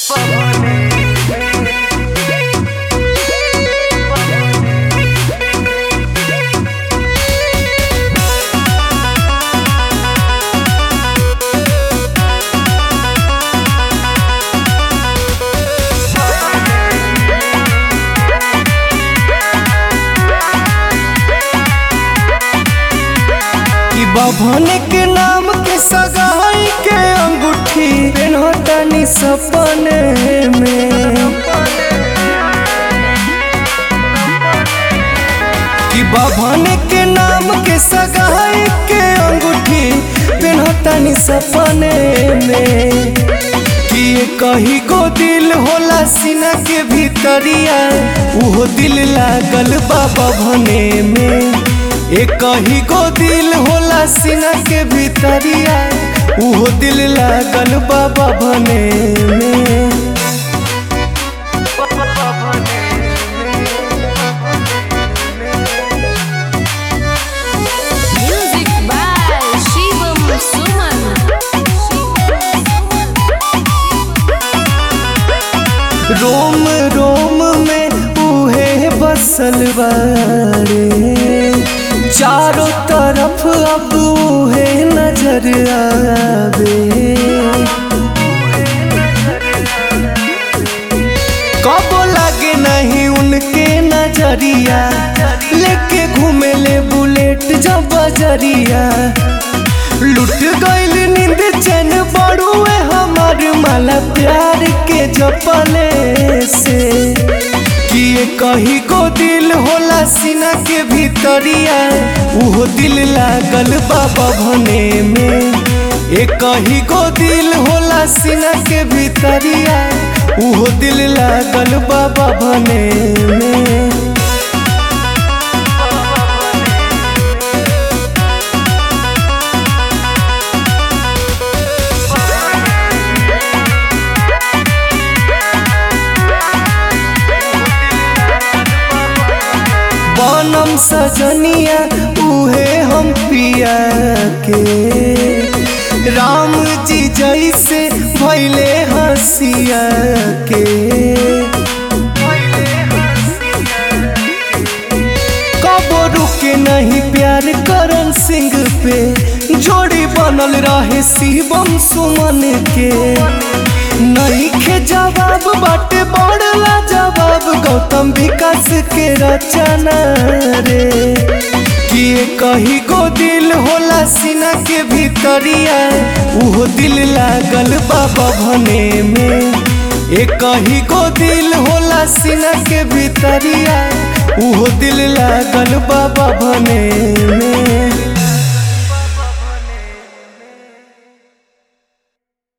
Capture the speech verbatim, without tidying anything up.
बभन के नाम के सगाई के अंगूठी पेन्हतनी सपने में कि बभन के नाम के सगाई के अंगूठी पेन्हतनी सपने में कि कहीं को दिल होला सीना के भीतरिया उहो दिल लागल बा बभने में। एक ही को दिल होला सीना के भीतरिया उहो दिल लागल बाबा बने में। Music by Shivam Suman. रोम रोम में उहे बसल बारे चारों तरफ अब उहे नजर आवे। कबो लागे नहीं उनके नजरिया लेके घूमे ले बुलेट जब बजरिया लुट गइल नींद चैन बड़ुए हमार माला प्यार के जपले से कि कहीं को दिल होला सीना के भीतरिया उहो दिल लागल बाबा भने में। एक कहीं को दिल होला सीना के भीतरिया उहो दिल लागल बाबा भने में। बनम सजनिया उहे हम पिया के राम जी जैसे भैले हसिया के। कबो रुके नहीं प्यार करन सिंह पे जोड़ी बनल रहे शिवम सुमन के। नहीं खे जवाब बाटे बड़ला जवाब गौतम विकास के रचना रे कि कहीं को दिल होला सीना के भीतरिया उहो दिल लागल बाबा भने में। एक कहीं को दिल होला सीना के भीतरिया उहो दिल लागल बाबा भने में।